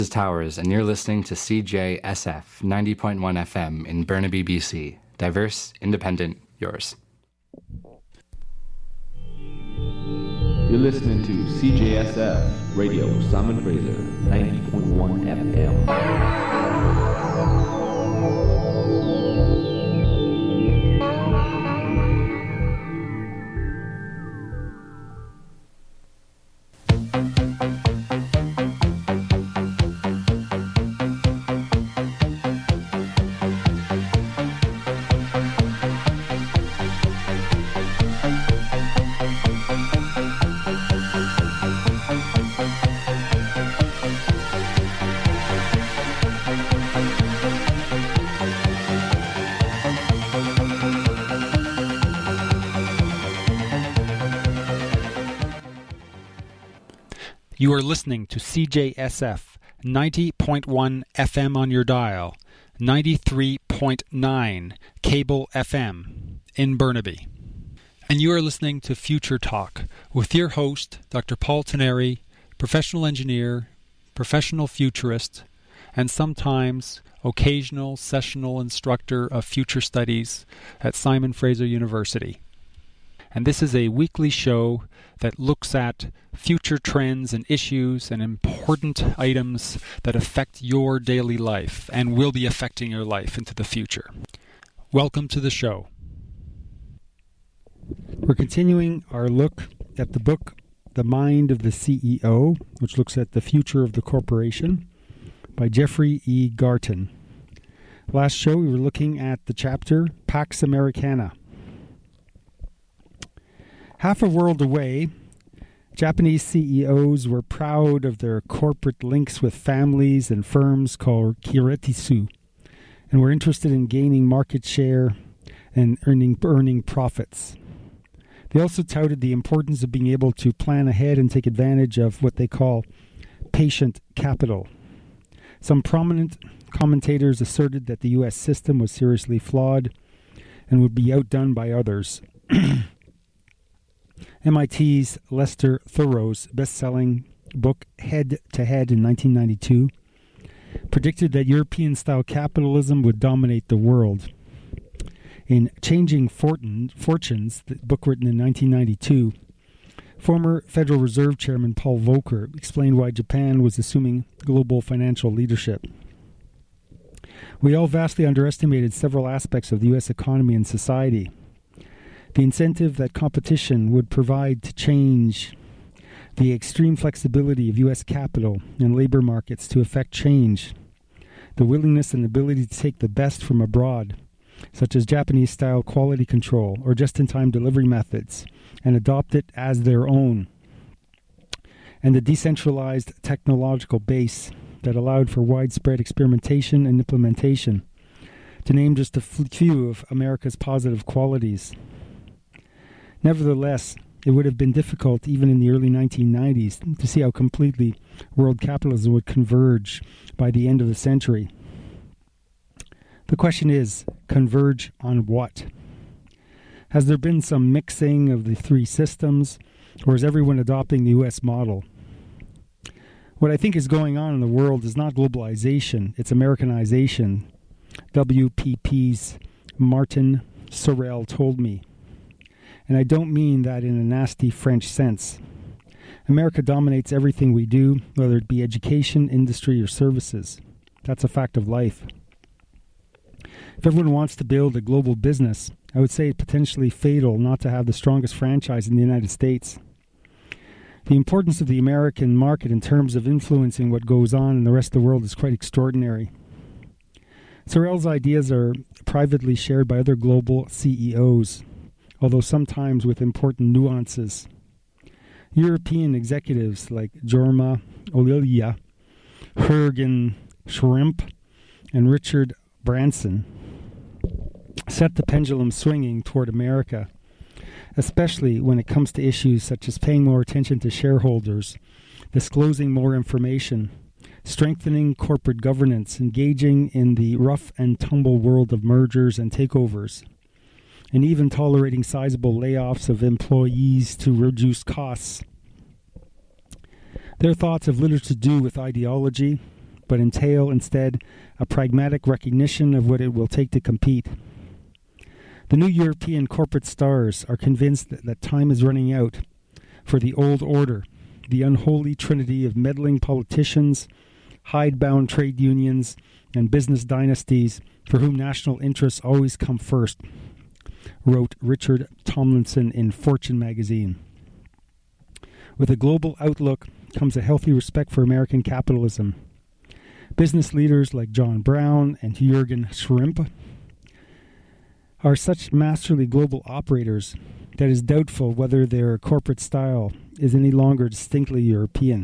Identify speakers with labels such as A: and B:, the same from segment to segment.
A: Towers, and you're listening to CJSF 90.1 FM in Burnaby, BC. Diverse, independent, yours.
B: You're listening to CJSF Radio Simon Fraser 90.1 FM.
C: You are listening to CJSF 90.1 FM on your dial, 93.9 cable FM in Burnaby. And you are listening to Future Talk with your host, Dr. Paul Teneri, professional engineer, professional futurist, and sometimes occasional sessional instructor of future studies at Simon Fraser University. And this is a weekly show that looks at future trends and issues and important items that affect your daily life and will be affecting your life into the future. Welcome to the show. We're continuing our look at the book, The Mind of the CEO, which looks at the future of the corporation, by Jeffrey E. Garton. Last show we were looking at the chapter, Pax Americana. Half a world away, Japanese CEOs were proud of their corporate links with families and firms called kiretsu, and were interested in gaining market share and earning profits. They also touted the importance of being able to plan ahead and take advantage of what they call patient capital. Some prominent commentators asserted that the U.S. system was seriously flawed and would be outdone by others. MIT's Lester Thuro's best-selling book Head to Head in 1992 predicted that European-style capitalism would dominate the world. In Changing Fortunes, the book written in 1992, former Federal Reserve Chairman Paul Volcker explained why Japan was assuming global financial leadership. We all vastly underestimated several aspects of the U.S. economy and society. The incentive that competition would provide to change, the extreme flexibility of U.S. capital and labor markets to effect change, the willingness and ability to take the best from abroad, such as Japanese-style quality control or just-in-time delivery methods, and adopt it as their own, and the decentralized technological base that allowed for widespread experimentation and implementation, to name just a few of America's positive qualities. Nevertheless, it would have been difficult even in the early 1990s to see how completely world capitalism would converge by the end of the century. The question is, converge on what? Has there been some mixing of the three systems, or is everyone adopting the U.S. model? What I think is going on in the world is not globalization, it's Americanization. WPP's Martin Sorrell told me. And I don't mean that in a nasty French sense. America dominates everything we do, whether it be education, industry, or services. That's a fact of life. If everyone wants to build a global business, I would say it's potentially fatal not to have the strongest franchise in the United States. The importance of the American market in terms of influencing what goes on in the rest of the world is quite extraordinary. Sorrell's ideas are privately shared by other global CEOs, although sometimes with important nuances. European executives like Jorma Ollila, Jürgen Schrimp, and Richard Branson set the pendulum swinging toward America, especially when it comes to issues such as paying more attention to shareholders, disclosing more information, strengthening corporate governance, engaging in the rough and tumble world of mergers and takeovers, and even tolerating sizable layoffs of employees to reduce costs. Their thoughts have little to do with ideology, but entail instead a pragmatic recognition of what it will take to compete. The new European corporate stars are convinced that time is running out for the old order, the unholy trinity of meddling politicians, hidebound trade unions, and business dynasties for whom national interests always come first, wrote Richard Tomlinson in Fortune magazine. With a global outlook comes a healthy respect for American capitalism. Business leaders like John Brown and Jürgen Schrimp are such masterly global operators that it is doubtful whether their corporate style is any longer distinctly European.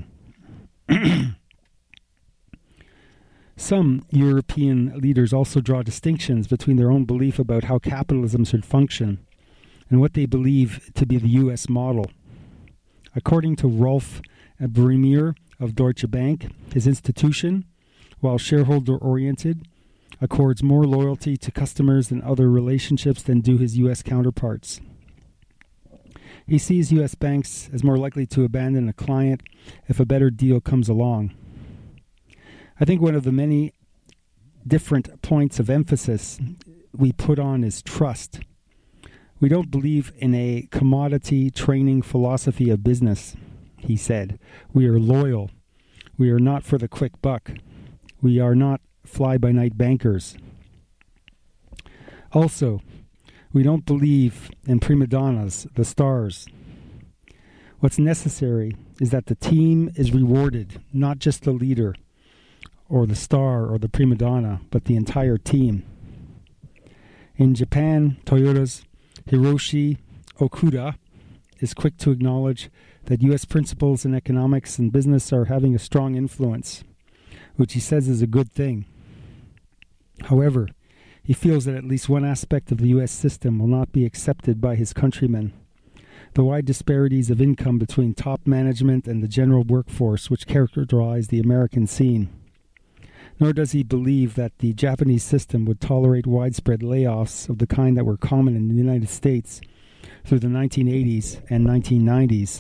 C: Some European leaders also draw distinctions between their own belief about how capitalism should function and what they believe to be the U.S. model. According to Rolf Bremier of Deutsche Bank, his institution, while shareholder-oriented, accords more loyalty to customers and other relationships than do his U.S. counterparts. He sees U.S. banks as more likely to abandon a client if a better deal comes along. I think one of the many different points of emphasis we put on is trust. We don't believe in a commodity training philosophy of business, he said. We are loyal. We are not for the quick buck. We are not fly-by-night bankers. Also, we don't believe in prima donnas, the stars. What's necessary is that the team is rewarded, not just the leader, or the star, or the prima donna, but the entire team. In Japan, Toyota's Hiroshi Okuda is quick to acknowledge that U.S. principles in economics and business are having a strong influence, which he says is a good thing. However, he feels that at least one aspect of the U.S. system will not be accepted by his countrymen: the wide disparities of income between top management and the general workforce which characterize the American scene. Nor does he believe that the Japanese system would tolerate widespread layoffs of the kind that were common in the United States through the 1980s and 1990s.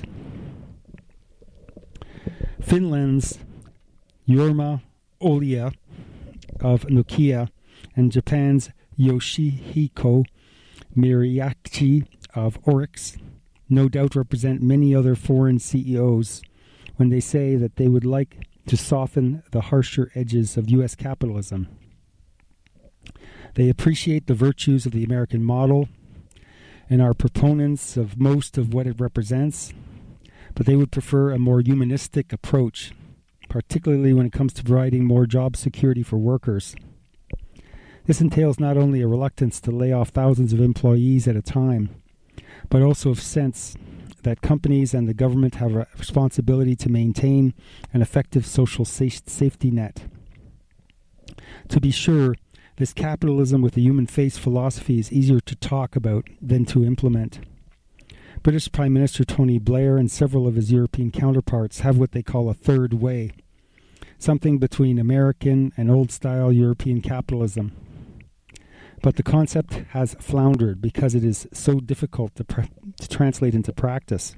C: Finland's Jorma Olia of Nokia and Japan's Yoshihiko Moriyachi of Oryx no doubt represent many other foreign CEOs when they say that they would like to soften the harsher edges of U.S. capitalism. They appreciate the virtues of the American model and are proponents of most of what it represents, but they would prefer a more humanistic approach, particularly when it comes to providing more job security for workers. This entails not only a reluctance to lay off thousands of employees at a time, but also a sense that companies and the government have a responsibility to maintain an effective social safety net. To be sure, this capitalism with a human face philosophy is easier to talk about than to implement. British Prime Minister Tony Blair and several of his European counterparts have what they call a third way, something between American and old-style European capitalism. But the concept has floundered because it is so difficult to translate into practice.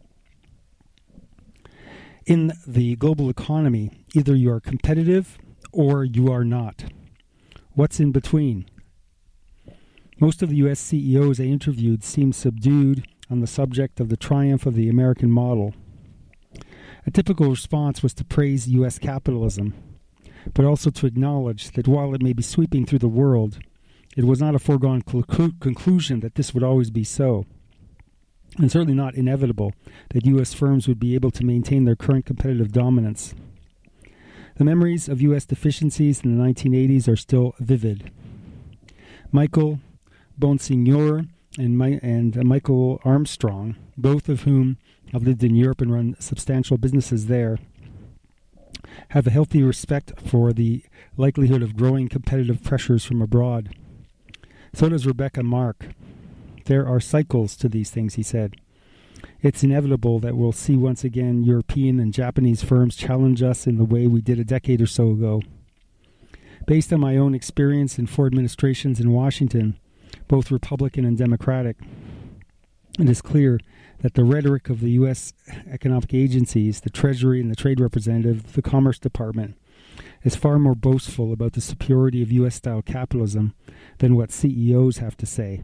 C: In the global economy, either you are competitive or you are not. What's in between? Most of the U.S. CEOs I interviewed seemed subdued on the subject of the triumph of the American model. A typical response was to praise U.S. capitalism, but also to acknowledge that while it may be sweeping through the world, it was not a foregone conclusion that this would always be so, and certainly not inevitable that U.S. firms would be able to maintain their current competitive dominance. The memories of U.S. deficiencies in the 1980s are still vivid. Michael Bonsignor and Michael Armstrong, both of whom have lived in Europe and run substantial businesses there, have a healthy respect for the likelihood of growing competitive pressures from abroad. So does Rebecca Mark. There are cycles to these things, he said. It's inevitable that we'll see once again European and Japanese firms challenge us in the way we did a decade or so ago. Based on my own experience in 4 administrations in Washington, both Republican and Democratic, it is clear that the rhetoric of the U.S. economic agencies, the Treasury and the Trade Representative, the Commerce Department, is far more boastful about the superiority of U.S.-style capitalism than what CEOs have to say.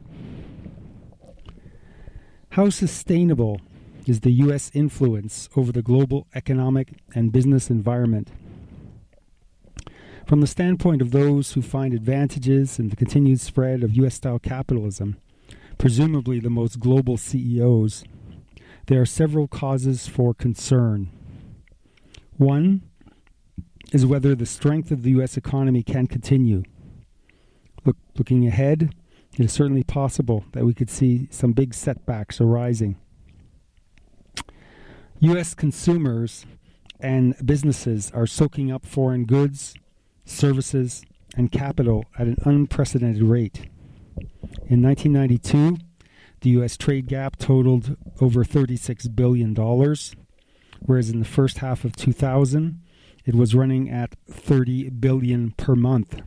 C: How sustainable is the U.S. influence over the global economic and business environment? From the standpoint of those who find advantages in the continued spread of U.S.-style capitalism, presumably the most global CEOs, there are several causes for concern. One is whether the strength of the U.S. economy can continue. Looking ahead, it is certainly possible that we could see some big setbacks arising. U.S. consumers and businesses are soaking up foreign goods, services, and capital at an unprecedented rate. In 1992, the U.S. trade gap totaled over $36 billion, whereas in the first half of 2000, it was running at $30 billion per month.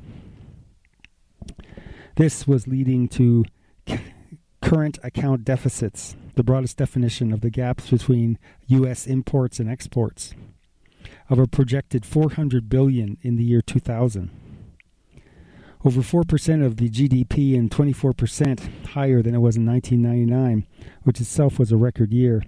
C: This was leading to current account deficits, the broadest definition of the gaps between U.S. imports and exports, of a projected $400 billion in the year 2000. Over 4% of the GDP and 24% higher than it was in 1999, which itself was a record year.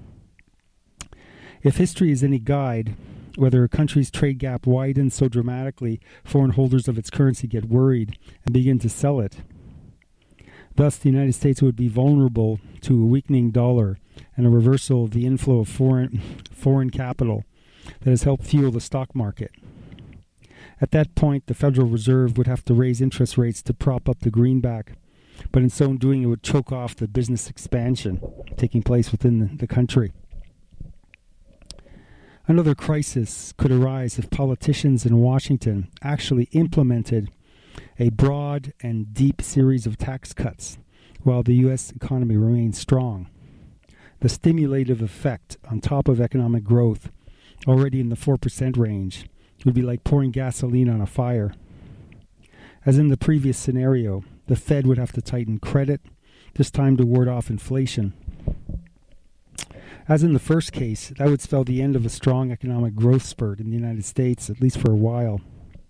C: If history is any guide, whether a country's trade gap widens so dramatically, foreign holders of its currency get worried and begin to sell it. Thus, the United States would be vulnerable to a weakening dollar and a reversal of the inflow of foreign capital that has helped fuel the stock market. At that point, the Federal Reserve would have to raise interest rates to prop up the greenback, but in so doing, it would choke off the business expansion taking place within the country. Another crisis could arise if politicians in Washington actually implemented a broad and deep series of tax cuts while the U.S. economy remains strong. The stimulative effect on top of economic growth, already in the 4% range, would be like pouring gasoline on a fire. As in the previous scenario, the Fed would have to tighten credit, this time to ward off inflation. As in the first case, that would spell the end of a strong economic growth spurt in the United States, at least for a while.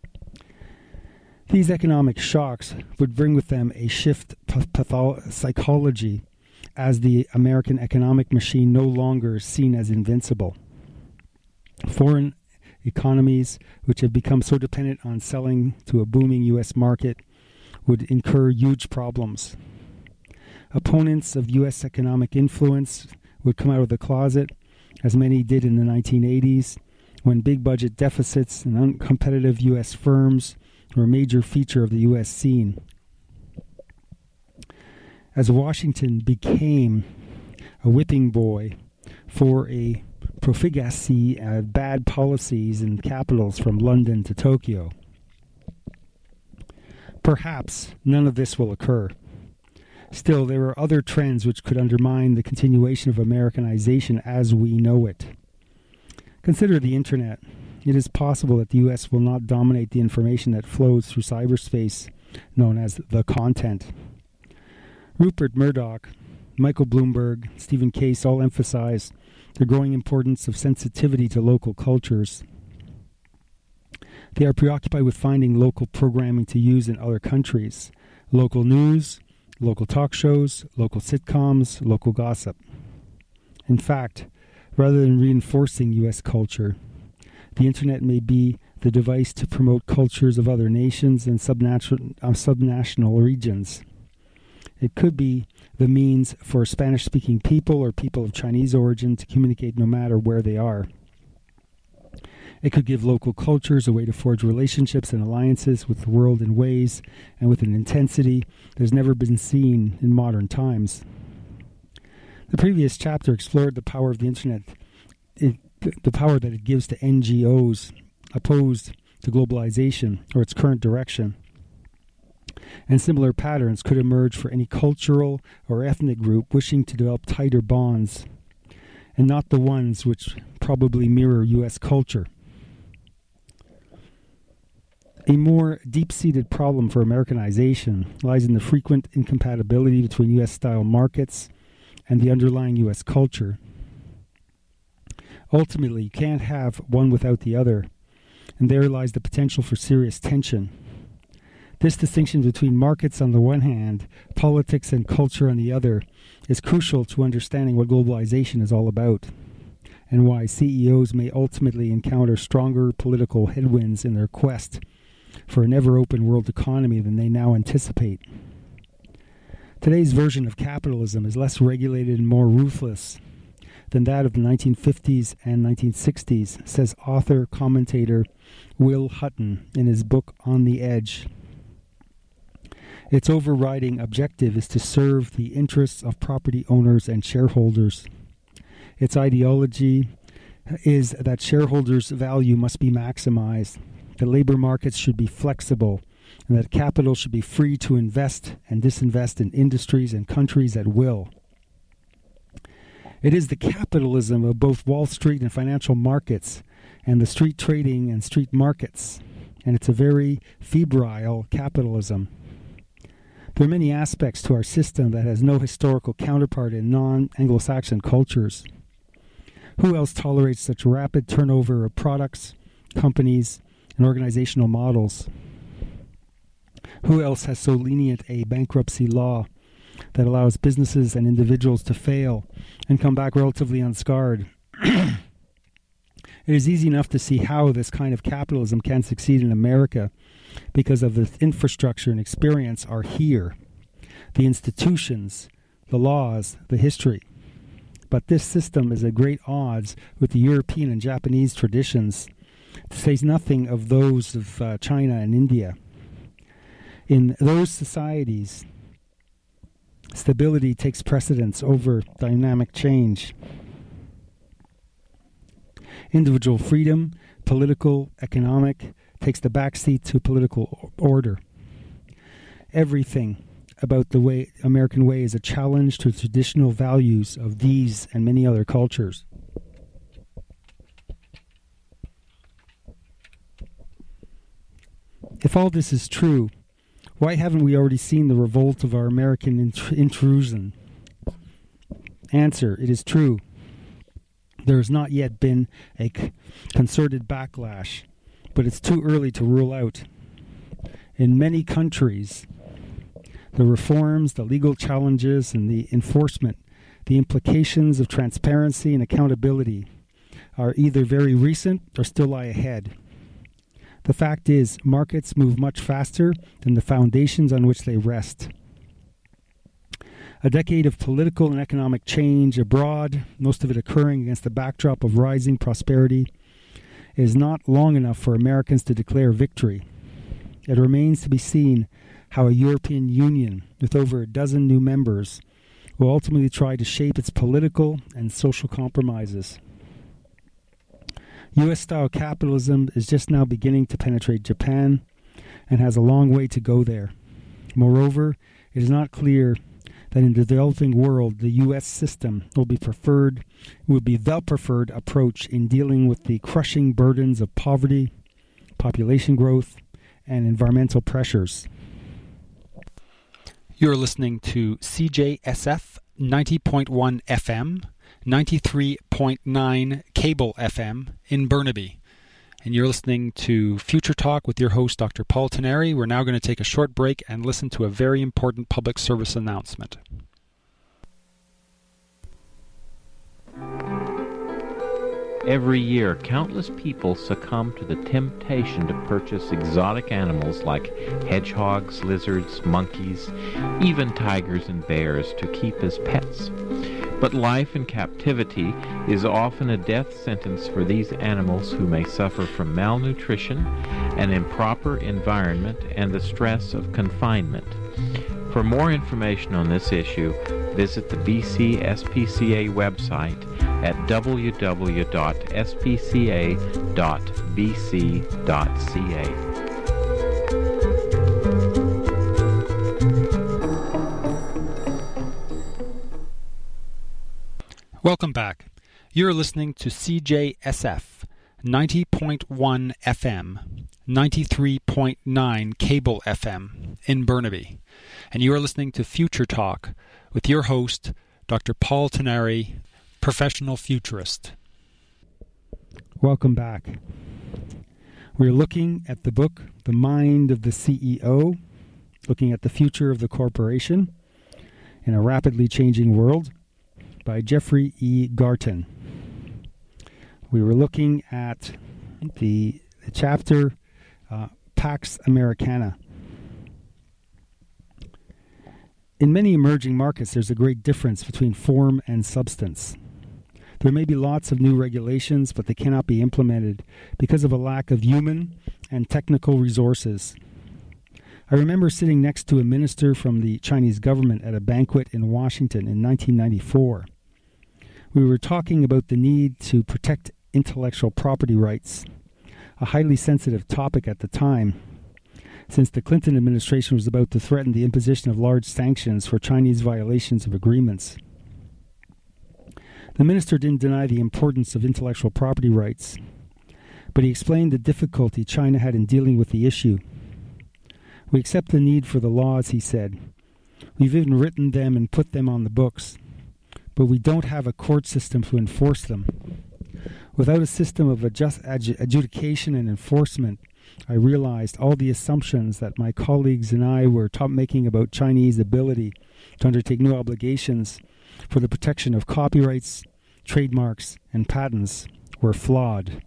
C: These economic shocks would bring with them a shift psychology, as the American economic machine no longer is seen as invincible. Foreign economies, which have become so dependent on selling to a booming U.S. market, would incur huge problems. Opponents of U.S. economic influence would come out of the closet, as many did in the 1980s, when big budget deficits and uncompetitive U.S. firms were a major feature of the U.S. scene. As Washington became a whipping boy for a profligacy of bad policies in capitals from London to Tokyo, perhaps none of this will occur. Still, there are other trends which could undermine the continuation of Americanization as we know it. Consider the Internet. It is possible that the U.S. will not dominate the information that flows through cyberspace, known as the content. Rupert Murdoch, Michael Bloomberg, Stephen Case all emphasize the growing importance of sensitivity to local cultures. They are preoccupied with finding local programming to use in other countries, local news, local talk shows, local sitcoms, local gossip. In fact, rather than reinforcing U.S. culture, the Internet may be the device to promote cultures of other nations and subnational regions. It could be the means for Spanish-speaking people or people of Chinese origin to communicate no matter where they are. It could give local cultures a way to forge relationships and alliances with the world in ways and with an intensity that has never been seen in modern times. The previous chapter explored the power of the Internet, the power that it gives to NGOs opposed to globalization or its current direction. And similar patterns could emerge for any cultural or ethnic group wishing to develop tighter bonds, and not the ones which probably mirror U.S. culture. A more deep-seated problem for Americanization lies in the frequent incompatibility between U.S.-style markets and the underlying U.S. culture. Ultimately, you can't have one without the other. and there lies the potential for serious tension. This distinction between markets on the one hand, politics and culture on the other, is crucial to understanding what globalization is all about, and why CEOs may ultimately encounter stronger political headwinds in their quest for an ever-open world economy than they now anticipate. Today's version of capitalism is less regulated and more ruthless than that of the 1950s and 1960s, says author-commentator Will Hutton in his book On the Edge. Its overriding objective is to serve the interests of property owners and shareholders. Its ideology is that shareholders' value must be maximized, that labor markets should be flexible, and that capital should be free to invest and disinvest in industries and countries at will. It is the capitalism of both Wall Street and financial markets and the street trading and street markets, and it's a very febrile capitalism. There are many aspects to our system that has no historical counterpart in non-Anglo-Saxon cultures. Who else tolerates such rapid turnover of products, companies, and organizational models? Who else has so lenient a bankruptcy law that allows businesses and individuals to fail and come back relatively unscarred? It is easy enough to see how this kind of capitalism can succeed in America because of the infrastructure and experience are here, the institutions, the laws, the history. But this system is at great odds with the European and Japanese traditions, to say nothing of those of China and India. In those societies, stability takes precedence over dynamic change. Individual freedom, political, economic, takes the backseat to political order. Everything about the American way is a challenge to the traditional values of these and many other cultures. If all this is true, why haven't we already seen the revolt of our American intrusion? Answer: it is true. There has not yet been a concerted backlash, but it's too early to rule out. In many countries, the reforms, the legal challenges, and the enforcement, the implications of transparency and accountability are either very recent or still lie ahead. The fact is, markets move much faster than the foundations on which they rest. A decade of political and economic change abroad, most of it occurring against the backdrop of rising prosperity, is not long enough for Americans to declare victory. It remains to be seen how a European Union, with over a dozen new members, will ultimately try to shape its political and social compromises. U.S.-style capitalism is just now beginning to penetrate Japan and has a long way to go there. Moreover, it is not clear that in the developing world, the U.S. system will be the preferred approach in dealing with the crushing burdens of poverty, population growth, and environmental pressures. You're listening to CJSF 90.1 FM, 93.9 cable FM in Burnaby. And you're listening to Future Talk with your host, Dr. Paul Teneri. We're now going to take a short break and listen to a very important public service announcement.
D: Every year, countless people succumb to the temptation to purchase exotic animals like hedgehogs, lizards, monkeys, even tigers and bears to keep as pets. But life in captivity is often a death sentence for these animals who may suffer from malnutrition, an improper environment, and the stress of confinement. For more information on this issue, visit the BC SPCA website at www.spca.bc.ca.
C: Welcome back. You're listening to CJSF 90.1 FM, 93.9 cable FM in Burnaby. And you are listening to Future Talk with your host, Dr. Paul Teneri, professional futurist. Welcome back. We're looking at the book, The Mind of the CEO, looking at the future of the corporation in a rapidly changing world, by Jeffrey E. Garton. We were looking at the chapter Pax Americana. In many emerging markets, there's a great difference between form and substance. There may be lots of new regulations, but they cannot be implemented because of a lack of human and technical resources. I remember sitting next to a minister from the Chinese government at a banquet in Washington in 1994. We were talking about the need to protect intellectual property rights, a highly sensitive topic at the time, since the Clinton administration was about to threaten the imposition of large sanctions for Chinese violations of agreements. The minister didn't deny the importance of intellectual property rights, but he explained the difficulty China had in dealing with the issue. We accept the need for the laws, he said. We've even written them and put them on the books, but we don't have a court system to enforce them. Without a system of adjudication and enforcement, I realized all the assumptions that my colleagues and I were making about Chinese ability to undertake new obligations for the protection of copyrights, trademarks, and patents were flawed.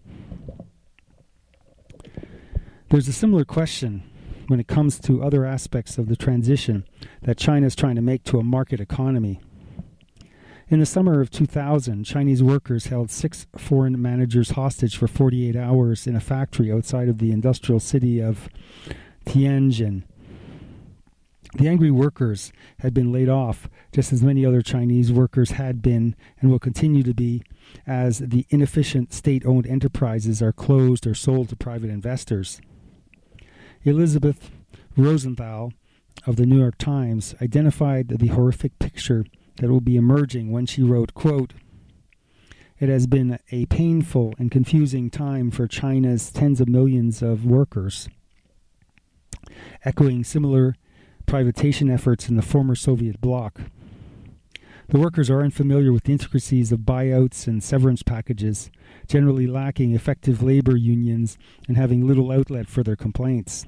C: There's a similar question when it comes to other aspects of the transition that China is trying to make to a market economy. In the summer of 2000, Chinese workers held 6 foreign managers hostage for 48 hours in a factory outside of the industrial city of Tianjin. The angry workers had been laid off, just as many other Chinese workers had been and will continue to be, as the inefficient state-owned enterprises are closed or sold to private investors. Elizabeth Rosenthal of the New York Times identified the horrific picture that will be emerging when she wrote, quote, "It has been a painful and confusing time for China's tens of millions of workers." Echoing similar privatization efforts in the former Soviet bloc. The workers are unfamiliar with the intricacies of buyouts and severance packages, generally lacking effective labor unions and having little outlet for their complaints.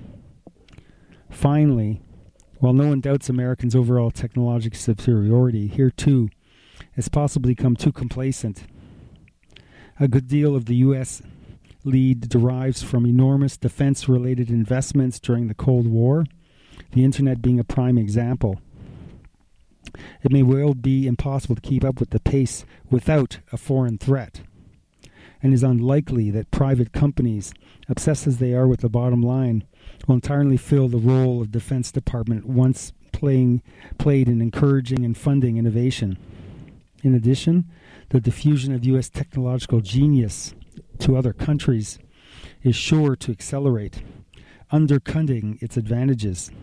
C: Finally, while no one doubts Americans' overall technological superiority, here too has possibly become too complacent. A good deal of the U.S. lead derives from enormous defense-related investments during the Cold War, the Internet being a prime example. It may well be impossible to keep up with the pace without a foreign threat, and is unlikely that private companies, obsessed as they are with the bottom line, will entirely fill the role of Defense Department once played in encouraging and funding innovation. In addition, the diffusion of U.S. technological genius to other countries is sure to accelerate, undercutting its advantages.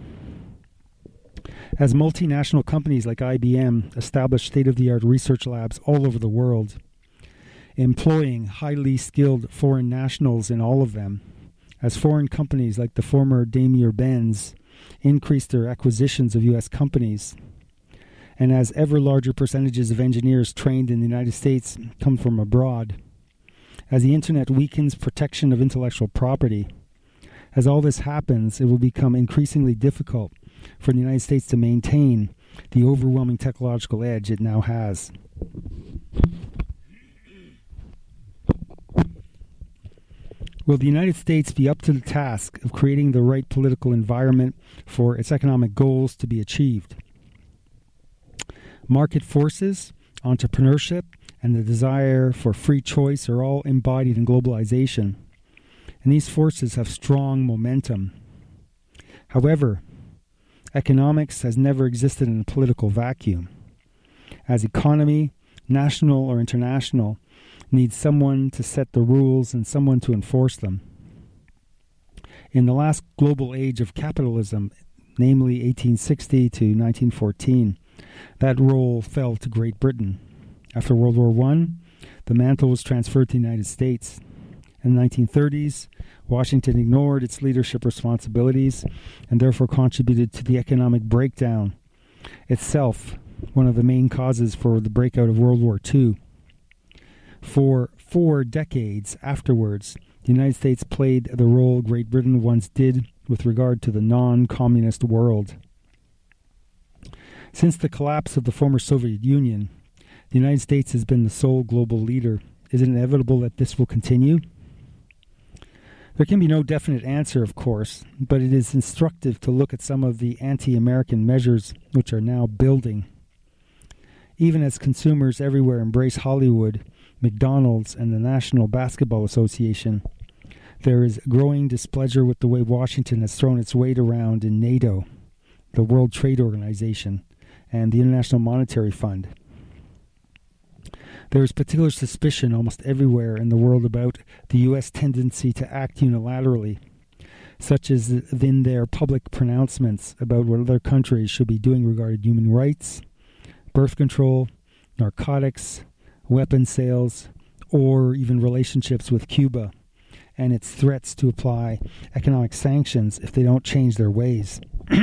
C: As multinational companies like IBM establish state-of-the-art research labs all over the world, employing highly skilled foreign nationals in all of them, as foreign companies like the former Daimler-Benz increase their acquisitions of U.S. companies, and as ever larger percentages of engineers trained in the United States come from abroad, as the Internet weakens protection of intellectual property, as all this happens, it will become increasingly difficult for the United States to maintain the overwhelming technological edge it now has. Will the United States be up to the task of creating the right political environment for its economic goals to be achieved? Market forces, entrepreneurship, and the desire for free choice are all embodied in globalization, and these forces have strong momentum. However, economics has never existed in a political vacuum. As economy, national or international, needs someone to set the rules and someone to enforce them. In the last global age of capitalism, namely 1860 to 1914, that role fell to Great Britain. After World War I, the mantle was transferred to the United States. In the 1930s, Washington ignored its leadership responsibilities and therefore contributed to the economic breakdown, itself one of the main causes for the breakout of World War II. For 4 decades afterwards, the United States played the role Great Britain once did with regard to the non-communist world. Since the collapse of the former Soviet Union, the United States has been the sole global leader. Is it inevitable that this will continue? There can be no definite answer, of course, but it is instructive to look at some of the anti-American measures which are now building. Even as consumers everywhere embrace Hollywood, McDonald's, and the National Basketball Association, there is growing displeasure with the way Washington has thrown its weight around in NATO, the World Trade Organization, and the International Monetary Fund. There is particular suspicion almost everywhere in the world about the U.S. tendency to act unilaterally, such as in their public pronouncements about what other countries should be doing regarding human rights, birth control, narcotics, weapons sales, or even relationships with Cuba, and its threats to apply economic sanctions if they don't change their ways.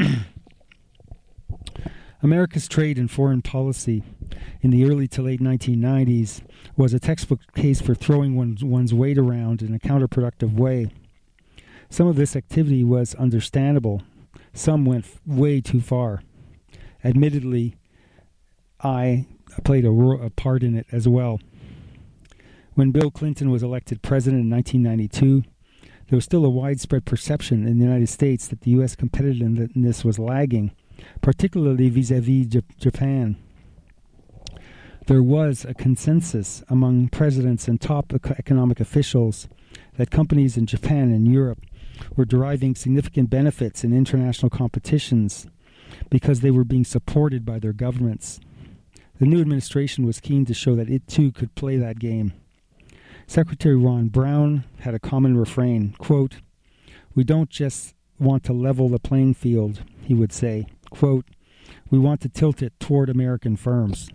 C: America's trade and foreign policy in the early to late 1990s was a textbook case for throwing one's weight around in a counterproductive way. Some of this activity was understandable. Some went way too far. Admittedly, I played a part in it as well. When Bill Clinton was elected president in 1992, there was still a widespread perception in the United States that the U.S. competitiveness was lagging, particularly vis-à-vis Japan. There was a consensus among presidents and top economic officials that companies in Japan and Europe were deriving significant benefits in international competitions because they were being supported by their governments. The new administration was keen to show that it too could play that game. Secretary Ron Brown had a common refrain, quote, "We don't just want to level the playing field," he would say, quote, "we want to tilt it toward American firms."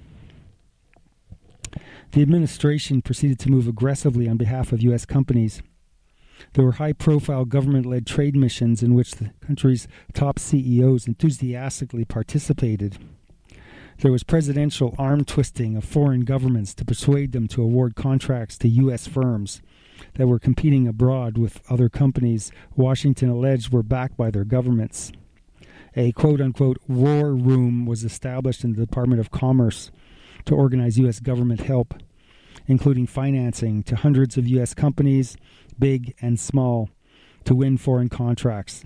C: The administration proceeded to move aggressively on behalf of U.S. companies. There were high-profile government-led trade missions in which the country's top CEOs enthusiastically participated. There was presidential arm-twisting of foreign governments to persuade them to award contracts to U.S. firms that were competing abroad with other companies Washington alleged were backed by their governments. A quote-unquote war room was established in the Department of Commerce to organize U.S. government help, including financing to hundreds of U.S. companies, big and small, to win foreign contracts.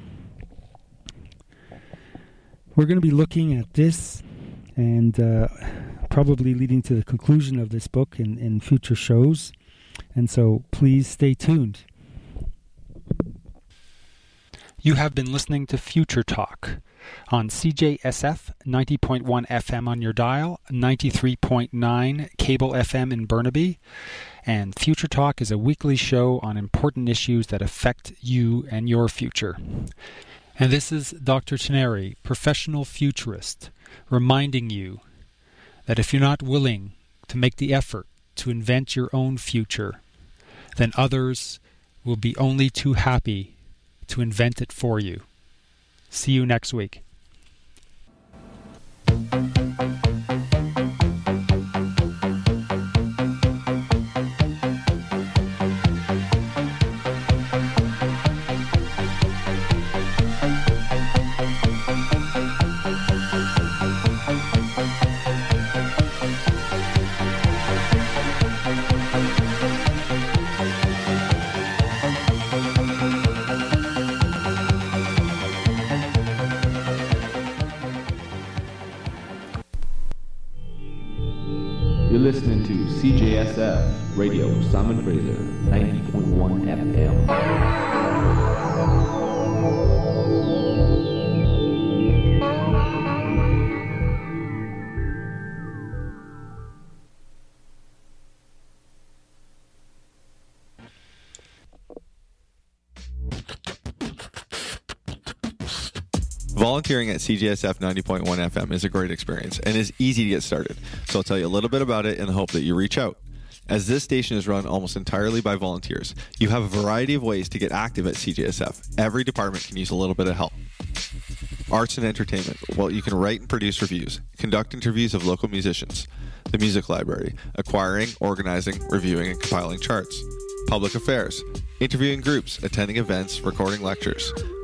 C: We're going to be looking at this and probably leading to the conclusion of this book in future shows. And so please stay tuned. You have been listening to Future Talk on CJSF 90.1 FM on your dial, 93.9 cable FM in Burnaby. And Future Talk is a weekly show on important issues that affect you and your future. And this is Dr. Teneri, professional futurist, reminding you that if you're not willing to make the effort to invent your own future, then others will be only too happy to invent it for you. See you next week.
B: You're listening to CJSF Radio, Simon Fraser, 90.1 FM.
E: Volunteering at CJSF 90.1 FM is a great experience and is easy to get started, so I'll tell you a little bit about it in the hope that you reach out. As this station is run almost entirely by volunteers, you have a variety of ways to get active at CJSF. Every department can use a little bit of help. Arts and entertainment. Well, you can write and produce reviews, conduct interviews of local musicians, the music library, acquiring, organizing, reviewing, and compiling charts. Public affairs. interviewing groups, attending events, recording lectures.